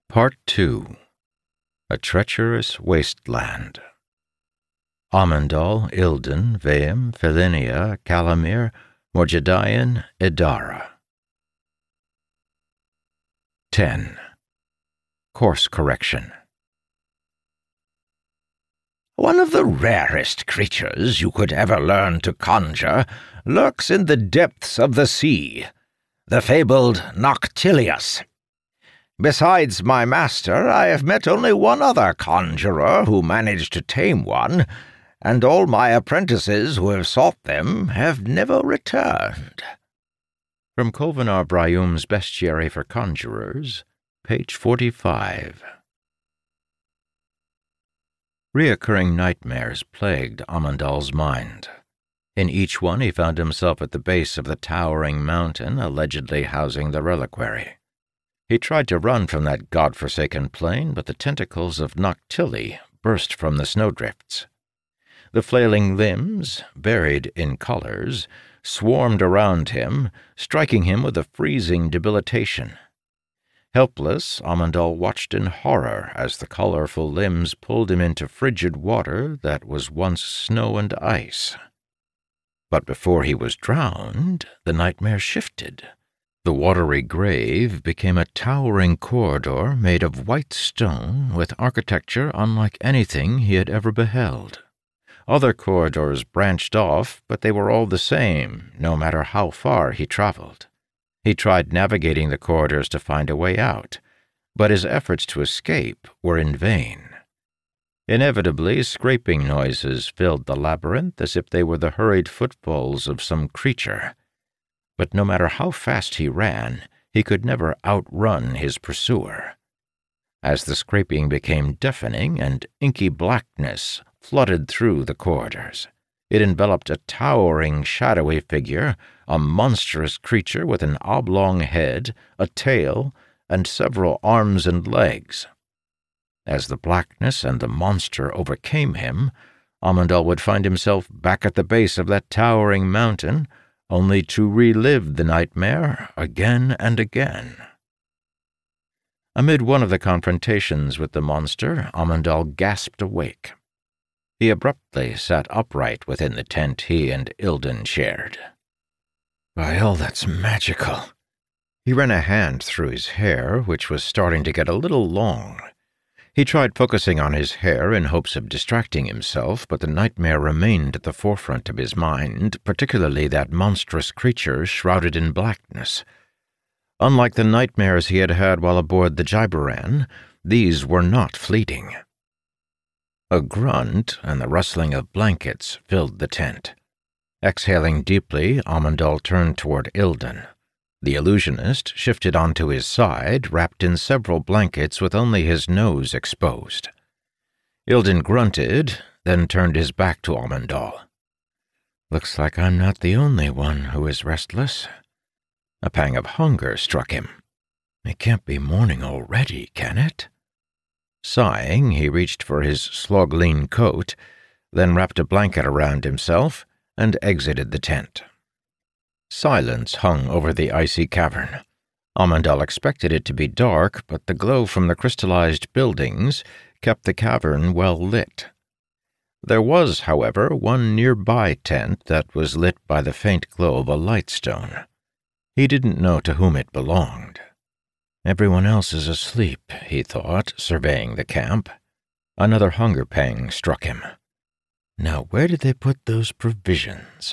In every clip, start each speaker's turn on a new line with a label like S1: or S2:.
S1: Part 2. A Treacherous Wasteland. Amandal, Ilden, Veum, Felinia, Calamir, Morjadian, Idara. 10. Course Correction.
S2: One of the rarest creatures you could ever learn to conjure lurks in the depths of the sea, the fabled Noctilius. Besides my master, I have met only one other conjurer who managed to tame one, and all my apprentices who have sought them have never returned.
S1: From Kolvinar Bryum's Bestiary for Conjurers, page 45. Reoccurring nightmares plagued Amandal's mind. In each one he found himself at the base of the towering mountain allegedly housing the reliquary. He tried to run from that god-forsaken plain, but the tentacles of Noctili burst from the snowdrifts. The flailing limbs, buried in colors, swarmed around him, striking him with a freezing debilitation. Helpless, Amandal watched in horror as the colorful limbs pulled him into frigid water that was once snow and ice. But before he was drowned, the nightmare shifted. The watery grave became a towering corridor made of white stone with architecture unlike anything he had ever beheld. Other corridors branched off, but they were all the same, no matter how far he traveled. He tried navigating the corridors to find a way out, but his efforts to escape were in vain. Inevitably, scraping noises filled the labyrinth as if they were the hurried footfalls of some creature. But no matter how fast he ran, he could never outrun his pursuer. As the scraping became deafening and inky blackness flooded through the corridors, it enveloped a towering, shadowy figure, a monstrous creature with an oblong head, a tail, and several arms and legs. As the blackness and the monster overcame him, Amandal would find himself back at the base of that towering mountain, only to relive the nightmare again and again. Amid one of the confrontations with the monster, Amandal gasped awake. He abruptly sat upright within the tent he and Ilden shared.
S2: By all that's magical.
S1: He ran a hand through his hair, which was starting to get a little long. He tried focusing on his hair in hopes of distracting himself, but the nightmare remained at the forefront of his mind, particularly that monstrous creature shrouded in blackness. Unlike the nightmares he had had while aboard the Jaibaran, these were not fleeting. A grunt and the rustling of blankets filled the tent. Exhaling deeply, Amandal turned toward Ilden. The illusionist shifted onto his side, wrapped in several blankets with only his nose exposed. Ilden grunted, then turned his back to Amandal.
S2: Looks like I'm not the only one who is restless.
S1: A pang of hunger struck him.
S2: It can't be morning already, can it?
S1: Sighing, he reached for his sloglean coat, then wrapped a blanket around himself and exited the tent. Silence hung over the icy cavern. Amandal expected it to be dark, but the glow from the crystallized buildings kept the cavern well lit. There was, however, one nearby tent that was lit by the faint glow of a lightstone. He didn't know to whom it belonged.
S2: Everyone else is asleep, he thought, surveying the camp. Another hunger pang struck him. Now where did they put those provisions?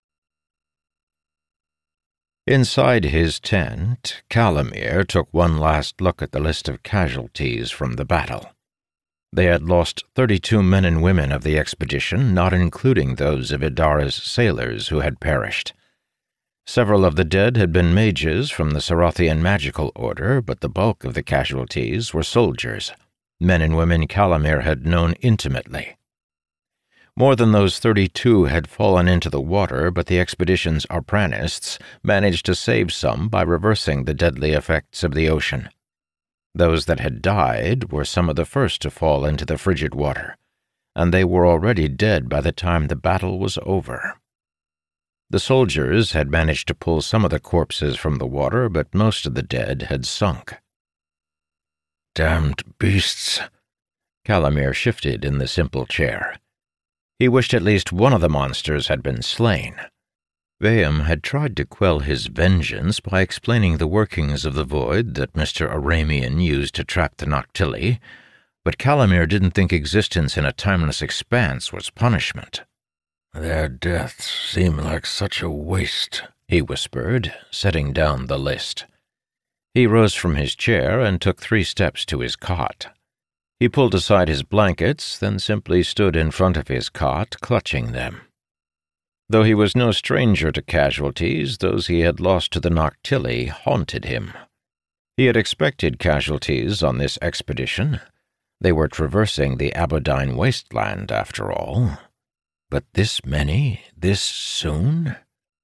S1: Inside his tent, Calamir took one last look at the list of casualties from the battle. They had lost 32 men and women of the expedition, not including those of Idara's sailors who had perished. Several of the dead had been mages from the Sarathian magical order, but the bulk of the casualties were soldiers, men and women Calamir had known intimately. More than those 32 had fallen into the water, but the expedition's arpranists managed to save some by reversing the deadly effects of the ocean. Those that had died were some of the first to fall into the frigid water, and they were already dead by the time the battle was over. The soldiers had managed to pull some of the corpses from the water, but most of the dead had sunk.
S2: damned beasts.
S1: Calamir shifted in the simple chair. He wished at least one of the monsters had been slain. Vaham had tried to quell his vengeance by explaining the workings of the void that Mr. Aramean used to trap the Noctili, but Calamir didn't think existence in a timeless expanse was punishment.
S2: "Their deaths seem like such a waste,"
S1: he whispered, setting down the list. He rose from his chair and took 3 steps to his cot. He pulled aside his blankets, then simply stood in front of his cot, clutching them. Though he was no stranger to casualties, those he had lost to the Noctili haunted him. He had expected casualties on this expedition. They were traversing the Abyddine wasteland, after all. But this many, this soon?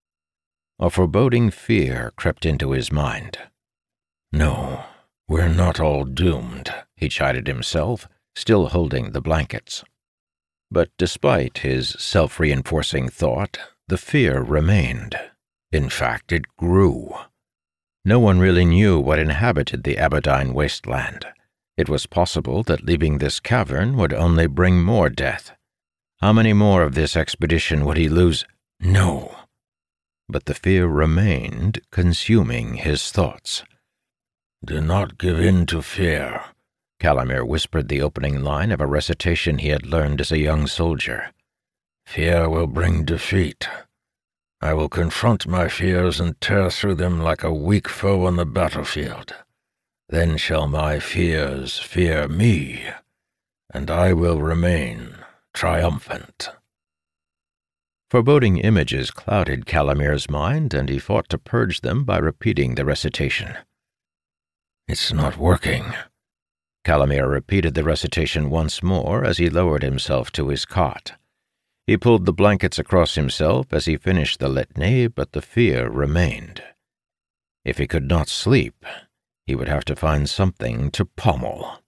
S1: A foreboding fear crept into his mind.
S2: "No, we're not all doomed,"
S1: he chided himself, still holding the blankets. But despite his self-reinforcing thought, the fear remained. In fact, it grew. No one really knew what inhabited the Abyddine wasteland. It was possible that leaving this cavern would only bring more death. How many more of this expedition would he lose? No. But the fear remained, consuming his thoughts.
S2: "Do not give in to fear,"
S1: Calamir whispered the opening line of a recitation he had learned as a young soldier.
S2: "Fear will bring defeat. I will confront my fears and tear through them like a weak foe on the battlefield. Then shall my fears fear me, and I will remain triumphant."
S1: Foreboding images clouded Calamir's mind, and he fought to purge them by repeating the recitation.
S2: "It's not working."
S1: Calamir repeated the recitation once more as he lowered himself to his cot. He pulled the blankets across himself as he finished the litany, but the fear remained. If he could not sleep, he would have to find something to pommel.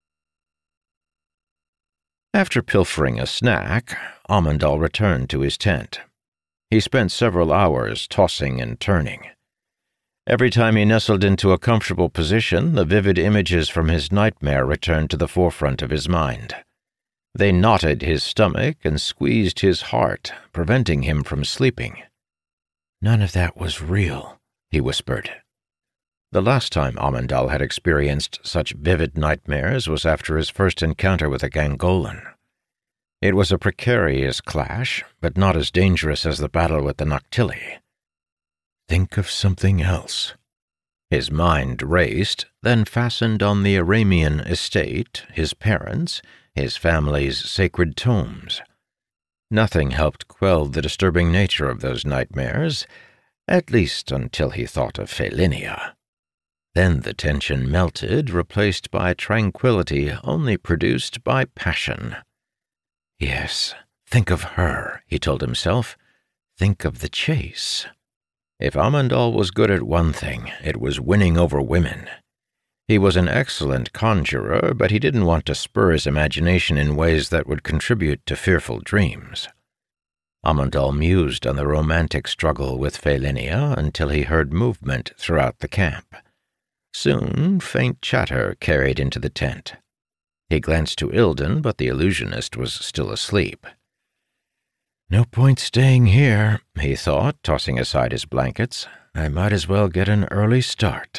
S1: After pilfering a snack, Amandal returned to his tent. He spent several hours tossing and turning. Every time he nestled into a comfortable position, the vivid images from his nightmare returned to the forefront of his mind. They knotted his stomach and squeezed his heart, preventing him from sleeping. "None of that was real," he whispered. The last time Amandal had experienced such vivid nightmares was after his first encounter with a Gangolan. It was a precarious clash, but not as dangerous as the battle with the Noctili. Think of something else. His mind raced, then fastened on the Aramean estate, his parents, his family's sacred tomes. Nothing helped quell the disturbing nature of those nightmares, at least until he thought of Felinia. Then the tension melted, replaced by tranquility only produced by passion. Yes, think of her, he told himself. Think of the chase. If Amandal was good at one thing, it was winning over women. He was an excellent conjurer, but he didn't want to spur his imagination in ways that would contribute to fearful dreams. Amandal mused on the romantic struggle with Felinia until he heard movement throughout the camp. Soon, faint chatter carried into the tent. He glanced to Ilden, but the illusionist was still asleep. No point staying here, he thought, tossing aside his blankets. I might as well get an early start.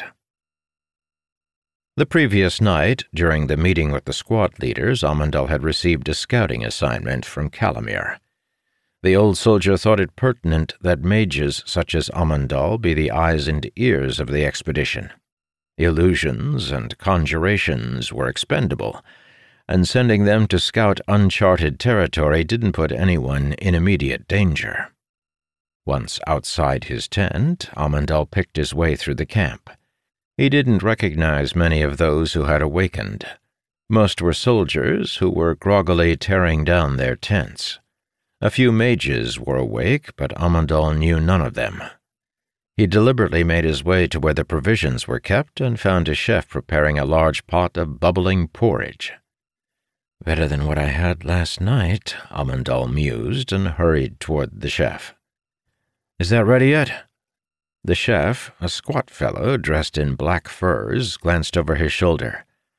S1: The previous night, during the meeting with the squad leaders, Amandal had received a scouting assignment from Calamir. The old soldier thought it pertinent that mages such as Amandal be the eyes and ears of the expedition. Illusions and conjurations were expendable, and sending them to scout uncharted territory didn't put anyone in immediate danger. Once outside his tent, Amandal picked his way through the camp. He didn't recognize many of those who had awakened. Most were soldiers who were groggily tearing down their tents. A few mages were awake, but Amandal knew none of them. He deliberately made his way to where the provisions were kept and found a chef preparing a large pot of bubbling porridge. Better than what I had last night, Amandal mused and hurried toward the chef. Is that ready yet? The chef, a squat fellow dressed in black furs, glanced over his shoulder.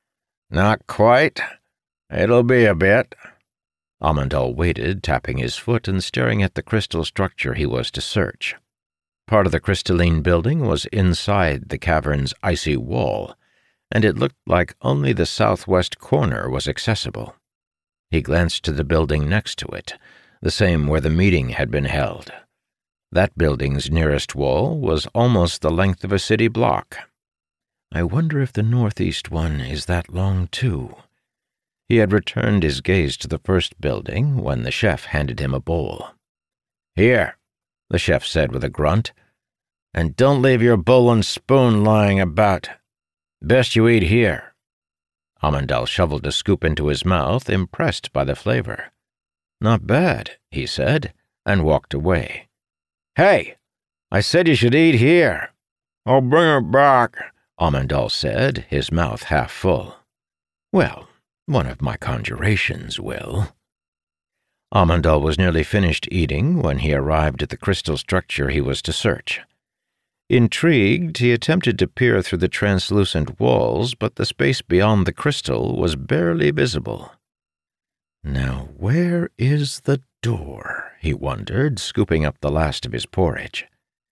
S2: Not quite. It'll be a bit.
S1: Amandal waited, tapping his foot and staring at the crystal structure he was to search. Part of the crystalline building was inside the cavern's icy wall, and it looked like only the southwest corner was accessible. He glanced to the building next to it, the same where the meeting had been held. That building's nearest wall was almost the length of a city block. I wonder if the northeast one is that long, too. He had returned his gaze to the first building when the chef handed him a bowl.
S2: Here, the chef said with a grunt. And don't leave your bowl and spoon lying about. Best you eat here.
S1: Amandal shoveled a scoop into his mouth, impressed by the flavor. Not bad, he said, and walked away.
S2: Hey, I said you should eat here.
S1: I'll bring it back, Amandal said, his mouth half full. Well, one of my conjurations will. Amandal was nearly finished eating when he arrived at the crystal structure he was to search. Intrigued, he attempted to peer through the translucent walls, but the space beyond the crystal was barely visible. Now, where is the door? He wondered, scooping up the last of his porridge.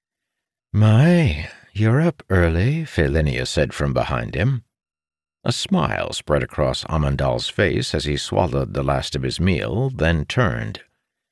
S1: My, you're up early, Felinia said from behind him. A smile spread across Amandal's face as he swallowed the last of his meal, then turned.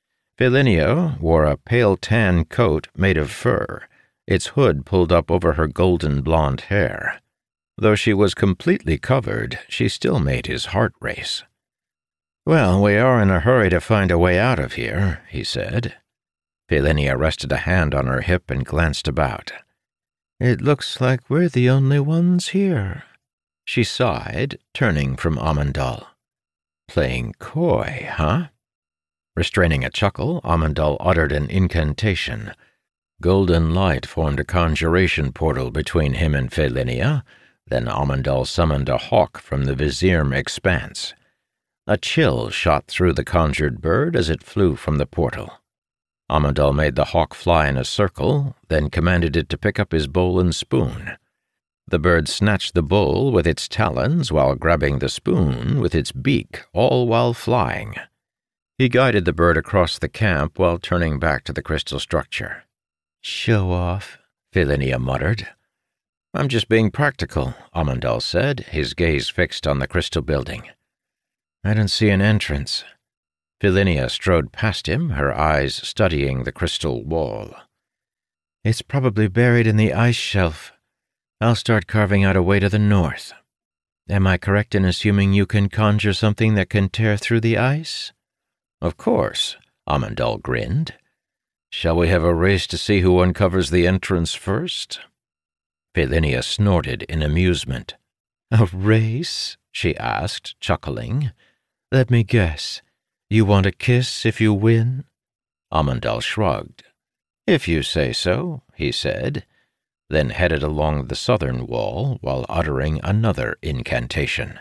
S1: Felinia wore a pale tan coat made of fur, its hood pulled up over her golden blonde hair. Though she was completely covered, she still made his heart race. Well, we are in a hurry to find a way out of here, he said. Felinia rested a hand on her hip and glanced about. It looks like we're the only ones here. She sighed, turning from Amandal. Playing coy, huh? Restraining a chuckle, Amandal uttered an incantation. Golden light formed a conjuration portal between him and Felinia. Then Amandal summoned a hawk from the Vizirm expanse. A chill shot through the conjured bird as it flew from the portal. Amandal made the hawk fly in a circle, then commanded it to pick up his bowl and spoon. The bird snatched the bowl with its talons while grabbing the spoon with its beak, all while flying. He guided the bird across the camp while turning back to the crystal structure. Show off, Felinia muttered. I'm just being practical, Amandal said, his gaze fixed on the crystal building. I don't see an entrance. Felinia strode past him, her eyes studying the crystal wall. It's probably buried in the ice shelf. I'll start carving out a way to the north. Am I correct in assuming you can conjure something that can tear through the ice? Of course, Amandal grinned. Shall we have a race to see who uncovers the entrance first? Felinia snorted in amusement. A race? She asked, chuckling. Let me guess. You want a kiss if you win? Amandal shrugged. If you say so, he said, then headed along the southern wall while uttering another incantation.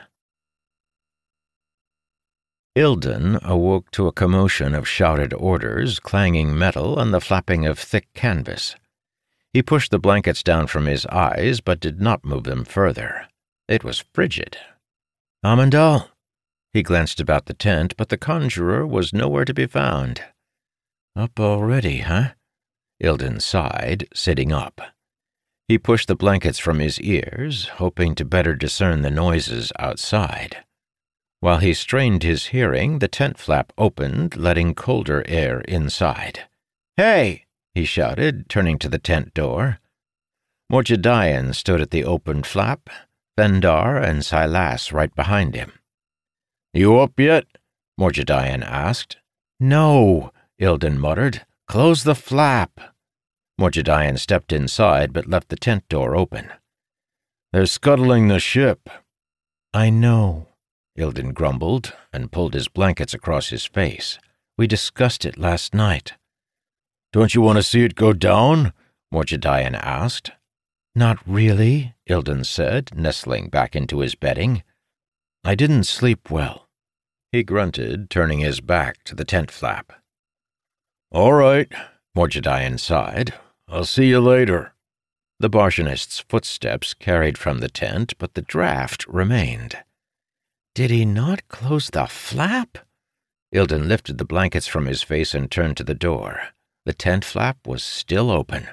S1: Ilden awoke to a commotion of shouted orders, clanging metal, and the flapping of thick canvas. He pushed the blankets down from his eyes, but did not move them further. It was frigid. Amandal! He glanced about the tent, but the conjurer was nowhere to be found. Up already, huh? Ilden sighed, sitting up. He pushed the blankets from his ears, hoping to better discern the noises outside. While he strained his hearing, the tent flap opened, letting colder air inside. Hey! He shouted, turning to the tent door. Morjadayan stood at the opened flap, Thendar and Silas right behind him. You up yet? Morjadayan asked. No, Ilden muttered. Close the flap. Morjadayan stepped inside but left the tent door open. They're scuttling the ship. I know, Ilden grumbled and pulled his blankets across his face. We discussed it last night. Don't you want to see it go down? Morjadayan asked. Not really, Ilden said, nestling back into his bedding. I didn't sleep well. He grunted, turning his back to the tent flap. All right, Morjadayan sighed. I'll see you later. The Barshanist's footsteps carried from the tent, but the draft remained. Did he not close the flap? Ilden lifted the blankets from his face and turned to the door. The tent flap was still open.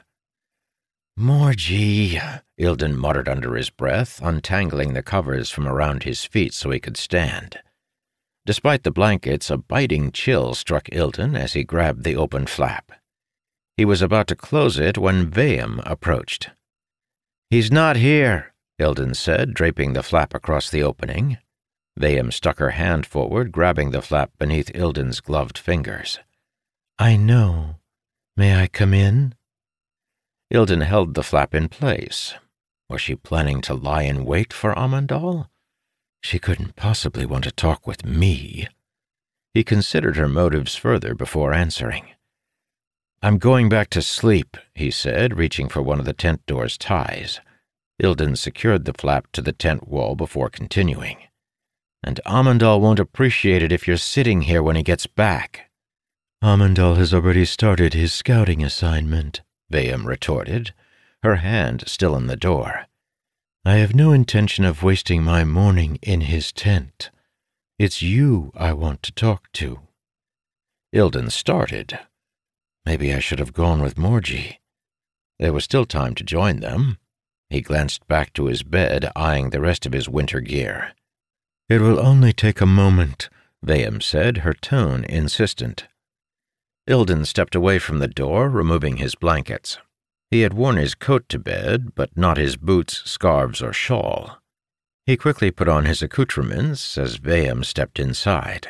S1: "Morgie," Ilden muttered under his breath, untangling the covers from around his feet so he could stand. Despite the blankets, a biting chill struck Ilden as he grabbed the open flap. He was about to close it when Vayam approached. "He's not here," Ilden said, draping the flap across the opening. Vayam stuck her hand forward, grabbing the flap beneath Ilden's gloved fingers. "I know. May I come in?" Ilden held the flap in place. Was she planning to lie in wait for Amandal? She couldn't possibly want to talk with me. He considered her motives further before answering. "I'm going back to sleep," he said, reaching for one of the tent door's ties. Ilden secured the flap to the tent wall before continuing. "And Amandal won't appreciate it if you're sitting here when he gets back." "Amandal has already started his scouting assignment," Vayam retorted, her hand still in the door. "I have no intention of wasting my morning in his tent. It's you I want to talk to." Ilden started. Maybe I should have gone with Morgie. There was still time to join them. He glanced back to his bed, eyeing the rest of his winter gear. "It will only take a moment," Vayam said, her tone insistent. Ilden stepped away from the door, removing his blankets. He had worn his coat to bed, but not his boots, scarves, or shawl. He quickly put on his accoutrements as Vayam stepped inside.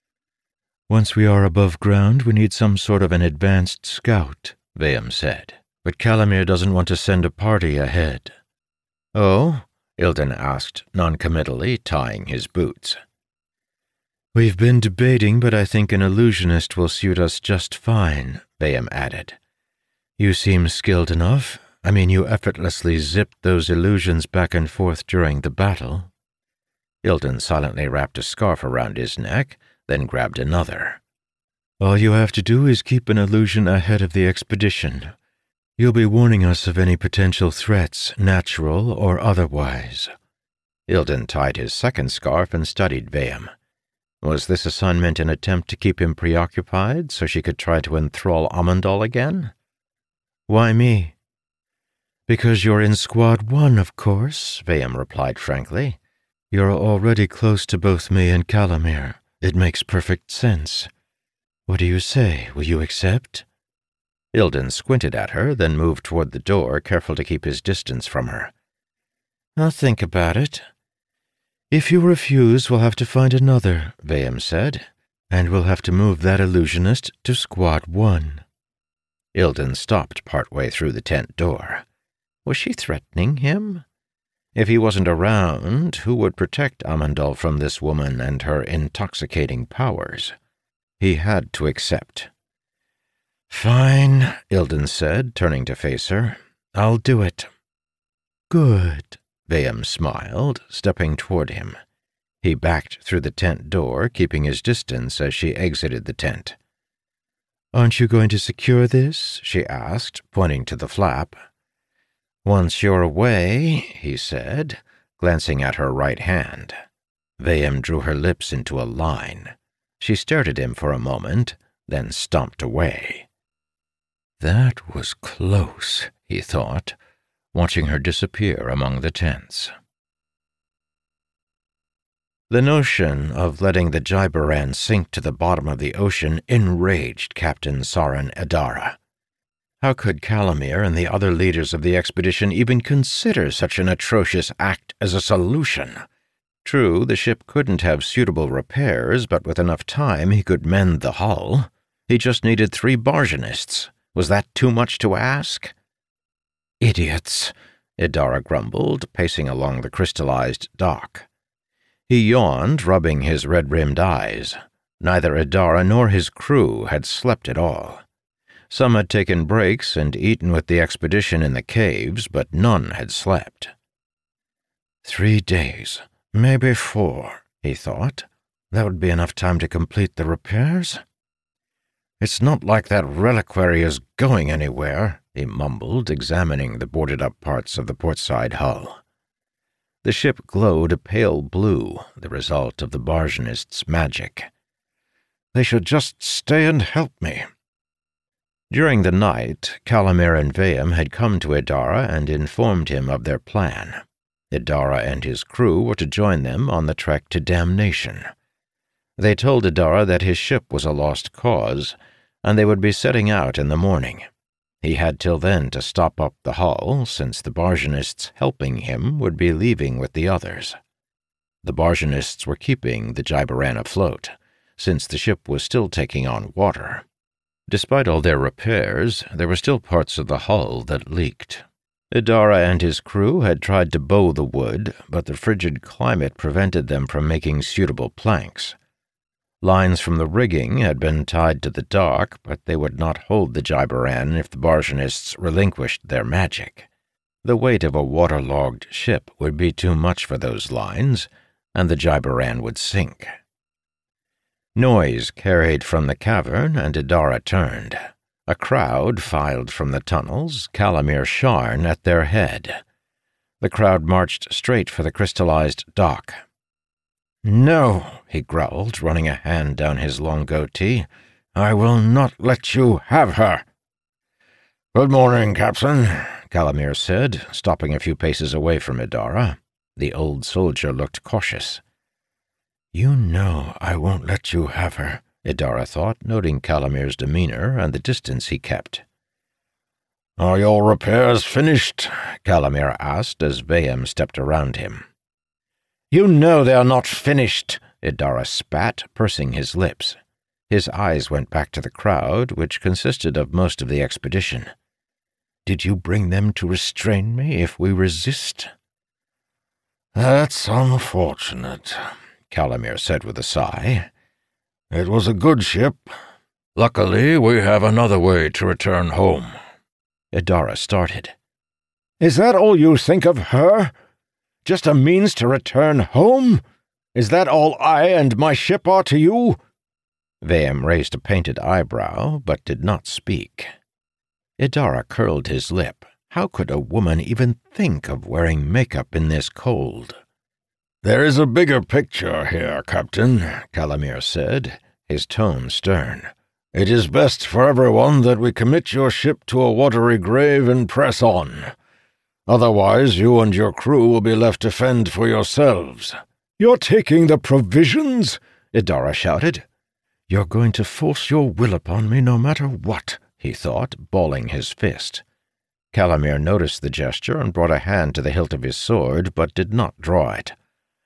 S1: "Once we are above ground, we need some sort of an advanced scout," Vayam said. "But Calamir doesn't want to send a party ahead." "Oh?" Ilden asked, noncommittally, tying his boots. "We've been debating, but I think an illusionist will suit us just fine," Vayam added. "You seem skilled enough. I mean, you effortlessly zipped those illusions back and forth during the battle." Ilden silently wrapped a scarf around his neck, then grabbed another. "All you have to do is keep an illusion ahead of the expedition. You'll be warning us of any potential threats, natural or otherwise." Ilden tied his second scarf and studied Vayam. Was this assignment an attempt to keep him preoccupied so she could try to enthrall Amandal again? "Why me?" "Because you're in Squad 1, of course," Vayam replied frankly. "You're already close to both me and Calamir. It makes perfect sense. What do you say? Will you accept?" Ilden squinted at her, then moved toward the door, careful to keep his distance from her. "I'll think about it." "If you refuse, we'll have to find another," Vayam said, "and we'll have to move that illusionist to Squad 1. Ilden stopped partway through the tent door. Was she threatening him? If he wasn't around, who would protect Amandal from this woman and her intoxicating powers? He had to accept. "Fine," Ilden said, turning to face her. "I'll do it." "Good," Vayam smiled, stepping toward him. He backed through the tent door, keeping his distance as she exited the tent. "Aren't you going to secure this?" she asked, pointing to the flap. "Once you're away," he said, glancing at her right hand. Vayam drew her lips into a line. She stared at him for a moment, then stomped away. That was close, he thought, watching her disappear among the tents. The notion of letting the Jaibaran sink to the bottom of the ocean enraged Captain Saran Adara. How could Calamir and the other leaders of the expedition even consider such an atrocious act as a solution? True, the ship couldn't have suitable repairs, but with enough time he could mend the hull. He just needed 3 bargeonists. Was that too much to ask? "Idiots," Idara grumbled, pacing along the crystallized dock. He yawned, rubbing his red-rimmed eyes. Neither Idara nor his crew had slept at all. Some had taken breaks and eaten with the expedition in the caves, but none had slept. 3 days, maybe 4, he thought. That would be enough time to complete the repairs. "It's not like that reliquary is going anywhere," he mumbled, examining the boarded-up parts of the portside hull. The ship glowed a pale blue, the result of the Bargenist's magic.
S2: "They should just stay and help me."
S1: During the night, Calimere and Veum had come to Idara and informed him of their plan. Idara and his crew were to join them on the trek to damnation. They told Idara that his ship was a lost cause, and they would be setting out in the morning. He had till then to stop up the hull, since the Bargenists helping him would be leaving with the others. The Bargenists were keeping the Gybaran afloat, since the ship was still taking on water. Despite all their repairs, there were still parts of the hull that leaked. Idara and his crew had tried to bow the wood, but the frigid climate prevented them from making suitable planks. Lines from the rigging had been tied to the dock, but they would not hold the Gybaran if the Bargenists relinquished their magic. The weight of a waterlogged ship would be too much for those lines, and the Gybaran would sink. Noise carried from the cavern, and Idara turned. A crowd filed from the tunnels, Calimere Sharn at their head. The crowd marched straight for the crystallized dock.
S2: "No," he growled, running a hand down his long goatee. "I will not let you have her." "Good morning, Captain," Calimere said, stopping a few paces away from Idara. The old soldier looked cautious.
S1: "You know I won't let you have her," Idara thought, noting Calimere's demeanor and the distance he kept.
S2: "Are your repairs finished?" Calimere asked as Veum stepped around him. "You know they are not finished," Idara spat, pursing his lips. His eyes went back to the crowd, which consisted of most of the expedition. "Did you bring them to restrain me if we resist?" "That's unfortunate," Calimere said with a sigh. "It was a good ship. Luckily, we have another way to return home."
S1: Idara started.
S2: "Is that all you think of her? Just a means to return home? Is that all I and my ship are to you?"
S1: Veum raised a painted eyebrow, but did not speak. Idara curled his lip. How could a woman even think of wearing makeup in this cold?
S2: "There is a bigger picture here, Captain," Calimere said, his tone stern. "It is best for everyone that we commit your ship to a watery grave and press on. Otherwise, you and your crew will be left to fend for yourselves." "You're taking the provisions?" Idara shouted.
S1: "You're going to force your will upon me no matter what," he thought, balling his fist. Calimere noticed the gesture and brought a hand to the hilt of his sword, but did not draw it.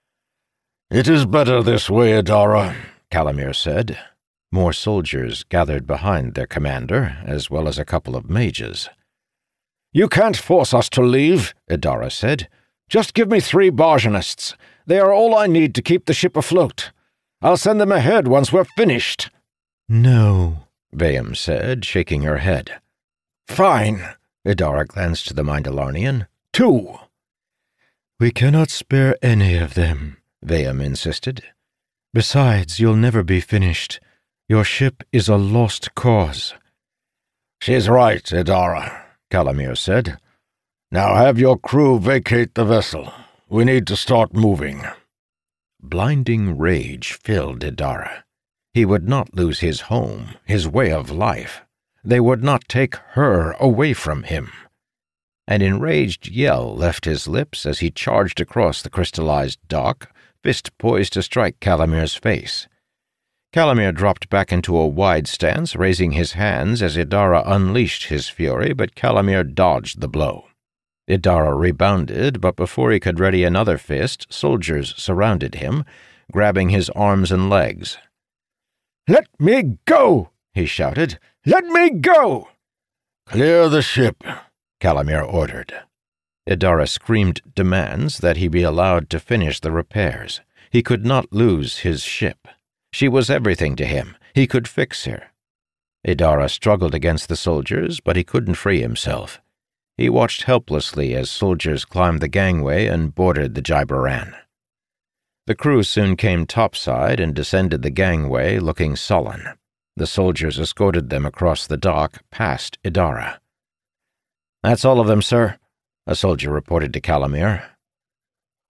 S2: "It is better this way, Idara," Calimere said.
S1: More soldiers gathered behind their commander, as well as a couple of mages.
S2: "You can't force us to leave," Idara said. "Just give me 3 Bargenists. They are all I need to keep the ship afloat. I'll send them ahead once we're finished."
S1: "No," Veum said, shaking her head.
S2: "Fine." Idara glanced to the Mindalonian. 2.
S1: "We cannot spare any of them," Veum insisted. "Besides, you'll never be finished. Your ship is a lost cause."
S2: "She's right, Idara," Calimere said. "Now have your crew vacate the vessel. We need to start moving."
S1: Blinding rage filled Idara. He would not lose his home, his way of life. They would not take her away from him. An enraged yell left his lips as he charged across the crystallized dock, fist poised to strike Calimere's face. Calimere dropped back into a wide stance, raising his hands as Idara unleashed his fury, but Calimere dodged the blow. Idara rebounded, but before he could ready another fist, soldiers surrounded him, grabbing his arms and legs.
S2: "Let me go!" he shouted. "Let me go!" "Clear the ship," Calimere ordered.
S1: Idara screamed demands that he be allowed to finish the repairs. He could not lose his ship. She was everything to him. He could fix her. Idara struggled against the soldiers, but he couldn't free himself. He watched helplessly as soldiers climbed the gangway and boarded the Gybaran. The crew soon came topside and descended the gangway, looking sullen. The soldiers escorted them across the dock, past Idara.
S2: "That's all of them, sir," a soldier reported to Calimere.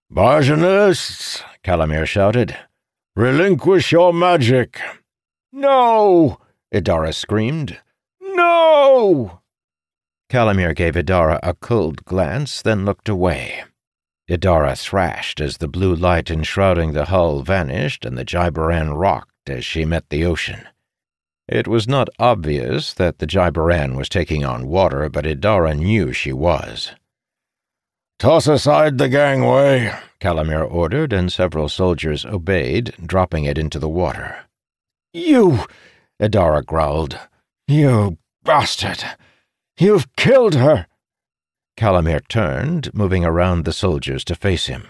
S2: "Barjanists," Calamir shouted, "relinquish your magic." "No!" Idara screamed. "No!"
S1: Calamir gave Idara a cold glance, then looked away. Idara thrashed as the blue light enshrouding the hull vanished and the Jaibaran rocked as she met the ocean. It was not obvious that the Jaibaran was taking on water, but Idara knew she was.
S2: "Toss aside the gangway,"
S1: Calamir ordered, and several soldiers obeyed, dropping it into the water.
S2: "You," Idara growled. "You bastard! You've killed her!"
S1: Calamir turned, moving around the soldiers to face him.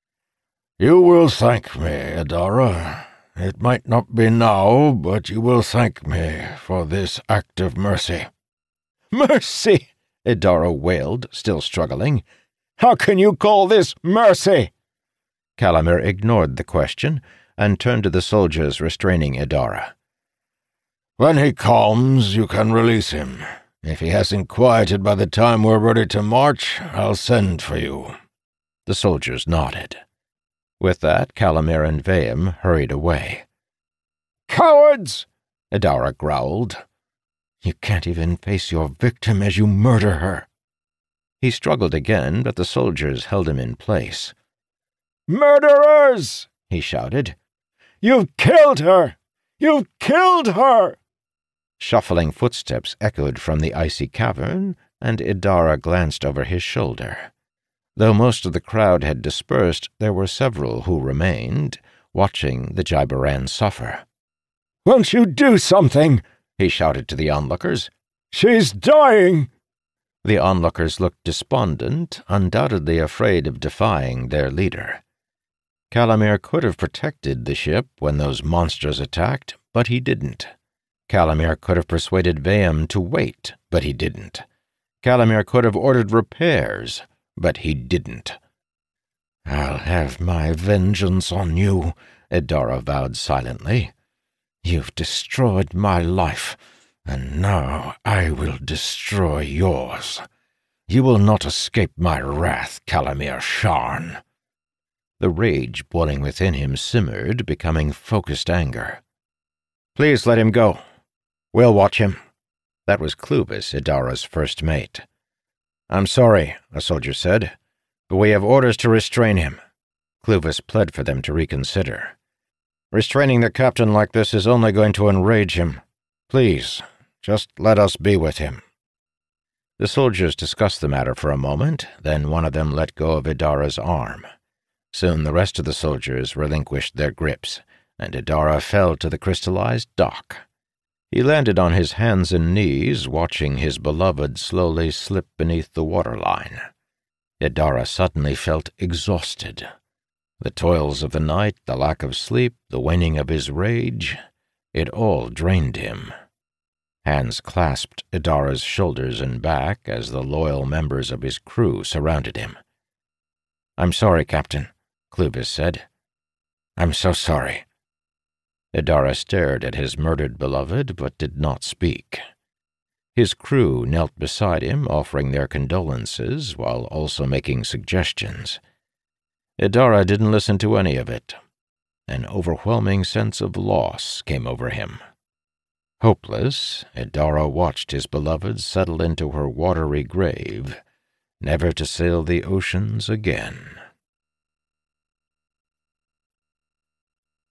S2: "You will thank me, Idara. It might not be now, but you will thank me for this act of mercy."
S1: "Mercy!" Idara wailed, still struggling.
S2: "How can you call this mercy?"
S1: Calamir ignored the question and turned to the soldiers restraining Idara.
S2: "When he calms, you can release him. If he hasn't quieted by the time we're ready to march, I'll send for you."
S1: The soldiers nodded. With that, Calamir and Vayam hurried away.
S2: "Cowards!"
S1: Idara growled. "You can't even face your victim as you murder her." He struggled again, but the soldiers held him in place.
S2: "Murderers!"
S1: he shouted.
S2: "You've killed her! You've killed her!"
S1: Shuffling footsteps echoed from the icy cavern, and Idara glanced over his shoulder. Though most of the crowd had dispersed, there were several who remained, watching the Jaibaran suffer.
S2: "Won't you do something?"
S1: he shouted to the onlookers.
S2: "She's dying!"
S1: The onlookers looked despondent, undoubtedly afraid of defying their leader. Calamir could have protected the ship when those monsters attacked, but he didn't. Calamir could have persuaded Vayam to wait, but he didn't. Calamir could have ordered repairs, but he didn't.
S2: "I'll have my vengeance on you,"
S1: Idara vowed silently.
S2: "You've destroyed my life, and now I will destroy yours. You will not escape my wrath, Calamir Sharn."
S1: The rage boiling within him simmered, becoming focused anger. "Please let him go. We'll watch him." That was Clovis, Idara's first mate. "I'm sorry," a soldier said, "but we have orders to restrain him." Clovis pled for them to reconsider. "Restraining the captain like this is only going to enrage him. Please, just let us be with him." The soldiers discussed the matter for a moment, then one of them let go of Idara's arm. Soon the rest of the soldiers relinquished their grips, and Idara fell to the crystallized dock. He landed on his hands and knees, watching his beloved slowly slip beneath the waterline. Idara suddenly felt exhausted. The toils of the night, the lack of sleep, the waning of his rage, it all drained him. Hands clasped Idara's shoulders and back as the loyal members of his crew surrounded him. "I'm sorry, Captain," Clovis said. "I'm so sorry." Idara stared at his murdered beloved, but did not speak. His crew knelt beside him, offering their condolences, while also making suggestions. Idara didn't listen to any of it. An overwhelming sense of loss came over him. Hopeless, Idara watched his beloved settle into her watery grave, never to sail the oceans again.